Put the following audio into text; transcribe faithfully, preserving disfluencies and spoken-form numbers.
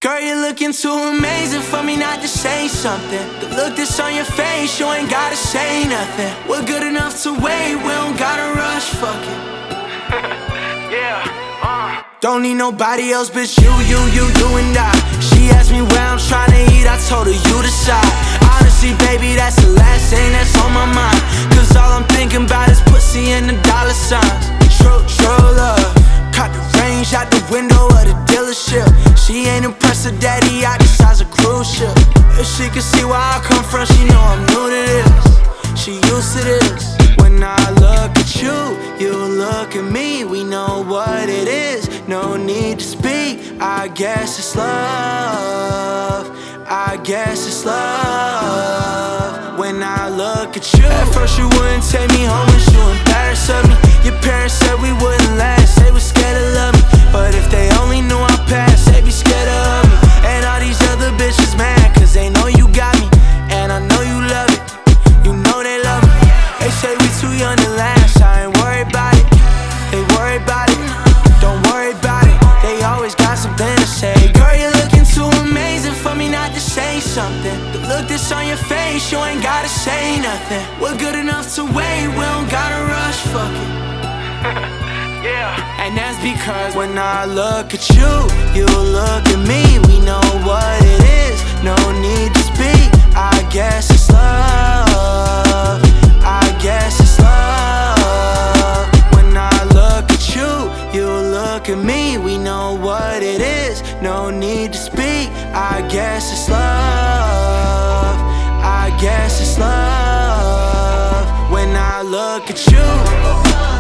Girl, you're looking too amazing for me not to say something. The look that's on your face, you ain't gotta say nothing. We're good enough to wait, we don't gotta rush, fuck it. Yeah, uh. Don't need nobody else, bitch, you, you, you, you and I. She asked me where I'm trying to eat, I told her you decide. Honestly, baby, that's the last thing that's on my mind. Cause all I'm thinking about is pussy and the dollar signs. True, true love. Caught the range out the window of the dealership. She ain't impressed her daddy out the size of cruise ship. If she could see where I come from, she know I'm new to this. She used to this. When I look at you, you look at me. We know what it is, no need to speak. I guess it's love, I guess it's love. When I look at you, at first you wouldn't take me home and you embarrassed of me. Your parents said we wouldn't last, they were scared to love me. But if they only knew our past, they'd be scared of me. And all these other bitches mad, cause they know you got me. And I know you love it, you know they love me. They say we too young to last, I ain't worried about it. They worry about it, don't worry about it. They always got something to say. Girl, you're looking too amazing for me not to say something. The look that's on your face, you ain't gotta say nothing. We're good enough to wait, we don't gotta rush, fuck it. Yeah. And that's because when I look at you, you look at me. We know what it is, no need to speak. I guess it's love, I guess it's love. When I look at you, you look at me. We know what it is, no need to speak. I guess it's love, I guess it's love. When I look at you.